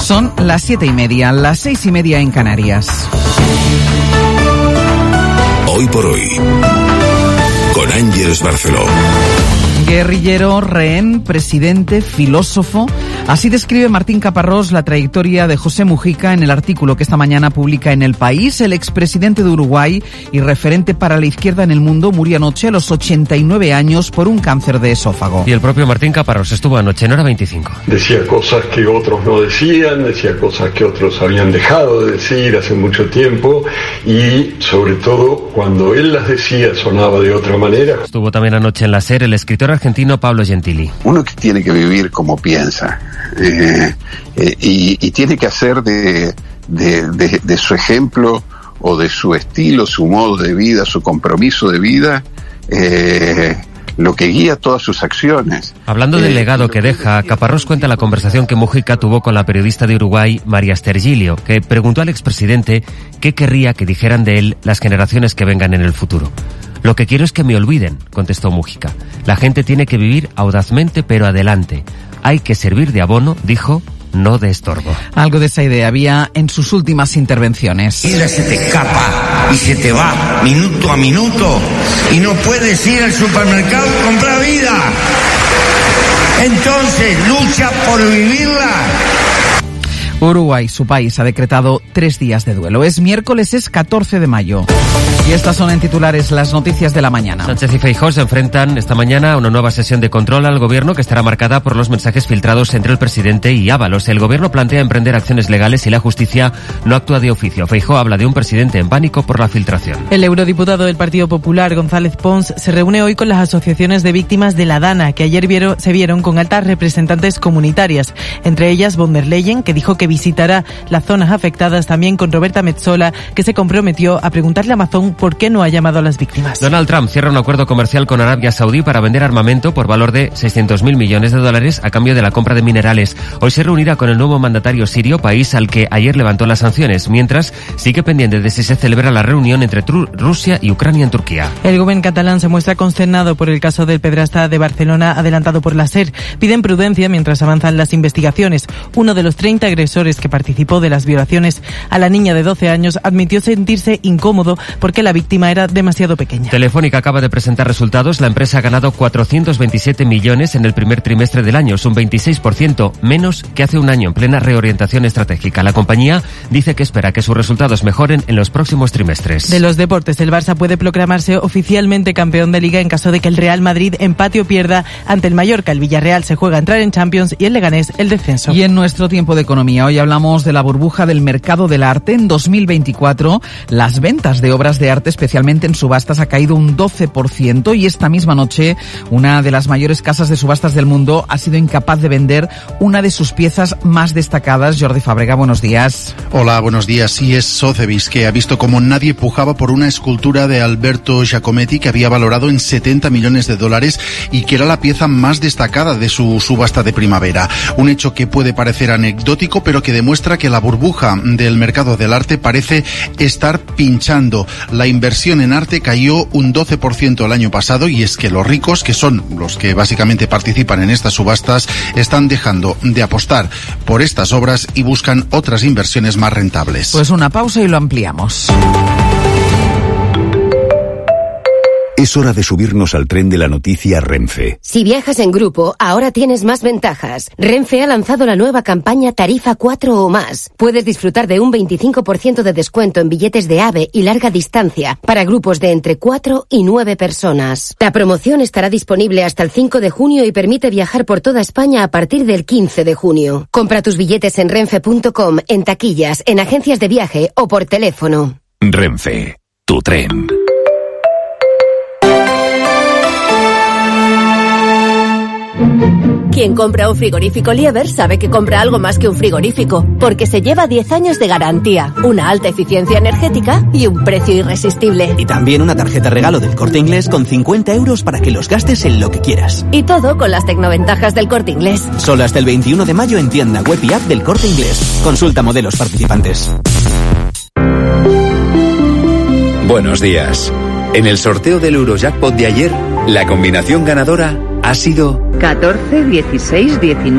Son las 7:30, las 6:30 en Canarias. Hoy por hoy, con Ángeles Barceló. Guerrillero, rehén, presidente, filósofo. Así describe Martín Caparrós la trayectoria de José Mujica en el artículo que esta mañana publica en El País. El expresidente de Uruguay y referente para la izquierda en el mundo murió anoche a los 89 años por un cáncer de esófago. Y el propio Martín Caparrós estuvo anoche en Hora 25. Decía cosas que otros no decían, decía cosas que otros habían dejado de decir hace mucho tiempo y, sobre todo, cuando él las decía sonaba de otra manera. Estuvo también anoche en la SER el escritor argentino Pablo Gentili. Uno que tiene que vivir como piensa y tiene que hacer de su ejemplo o de su estilo, su modo de vida, su compromiso de vida, lo que guía todas sus acciones. Hablando del legado que deja, Caparrós cuenta la conversación que Mujica tuvo con la periodista de Uruguay, María Stergilio, que preguntó al expresidente qué querría que dijeran de él las generaciones que vengan en el futuro. Lo que quiero es que me olviden, contestó Mujica. La gente tiene que vivir audazmente pero adelante. Hay que servir de abono, dijo, no de estorbo. Algo de esa idea había en sus últimas intervenciones. La vida se te escapa y se te va minuto a minuto y no puedes ir al supermercado y comprar vida. Entonces, lucha por vivirla. Uruguay, su país, ha decretado 3 días de duelo. Es miércoles, es 14 de mayo. Y estas son en titulares las noticias de la mañana. Sánchez y Feijóo se enfrentan esta mañana a una nueva sesión de control al gobierno que estará marcada por los mensajes filtrados entre el presidente y Ábalos. El gobierno plantea emprender acciones legales y la justicia no actúa de oficio. Feijóo habla de un presidente en pánico por la filtración. El eurodiputado del Partido Popular, González Pons, se reúne hoy con las asociaciones de víctimas de la Dana, que ayer se vieron con altas representantes comunitarias, entre ellas von der Leyen, que dijo que visitará las zonas afectadas, también con Roberta Metsola, que se comprometió a preguntarle a Amazon por qué no ha llamado a las víctimas. Donald Trump cierra un acuerdo comercial con Arabia Saudí para vender armamento por valor de $600.000 millones a cambio de la compra de minerales. Hoy se reunirá con el nuevo mandatario sirio, país al que ayer levantó las sanciones, mientras sigue pendiente de si se celebra la reunión entre Rusia y Ucrania en Turquía. El gobierno catalán se muestra consternado por el caso del pederasta de Barcelona adelantado por la SER. Piden prudencia mientras avanzan las investigaciones. Uno de los 30 agresores que participó de las violaciones a la niña de 12 años admitió sentirse incómodo porque la víctima era demasiado pequeña. Telefónica acaba de presentar resultados. La empresa ha ganado 427 millones en el primer trimestre del año. Es un 26% menos que hace un año en plena reorientación estratégica. La compañía dice que espera que sus resultados mejoren en los próximos trimestres. De los deportes, el Barça puede proclamarse oficialmente campeón de Liga en caso de que el Real Madrid empate o pierda ante el Mallorca. El Villarreal se juega a entrar en Champions y el Leganés el descenso. Y en nuestro tiempo de economía, hoy hablamos de la burbuja del mercado del arte. En 2024, las ventas de obras de arte, especialmente en subastas, ha caído un 12% y esta misma noche una de las mayores casas de subastas del mundo ha sido incapaz de vender una de sus piezas más destacadas. Jordi Fábrega, buenos días. Hola, buenos días. Sí, es Sotheby's, que ha visto como nadie pujaba por una escultura de Alberto Giacometti que había valorado en $70 millones y que era la pieza más destacada de su subasta de primavera. Un hecho que puede parecer anecdótico, pero que demuestra que la burbuja del mercado del arte parece estar pinchando. La inversión en arte cayó un 12% el año pasado, y es que los ricos, que son los que básicamente participan en estas subastas, están dejando de apostar por estas obras y buscan otras inversiones más rentables. Pues una pausa y lo ampliamos. Es hora de subirnos al tren de la noticia Renfe. Si viajas en grupo, ahora tienes más ventajas. Renfe ha lanzado la nueva campaña Tarifa 4 o más. Puedes disfrutar de un 25% de descuento en billetes de AVE y larga distancia para grupos de entre 4 y 9 personas. La promoción estará disponible hasta el 5 de junio y permite viajar por toda España a partir del 15 de junio. Compra tus billetes en renfe.com, en taquillas, en agencias de viaje o por teléfono. Renfe, tu tren. Quien compra un frigorífico Lieber sabe que compra algo más que un frigorífico, porque se lleva 10 años de garantía, una alta eficiencia energética y un precio irresistible. Y también una tarjeta regalo del Corte Inglés con 50 euros para que los gastes en lo que quieras. Y todo con las tecnoventajas del Corte Inglés. Solo hasta el 21 de mayo en tienda web y app del Corte Inglés. Consulta modelos participantes. Buenos días. En el sorteo del Eurojackpot de ayer, la combinación ganadora ha sido 14, 16, 19.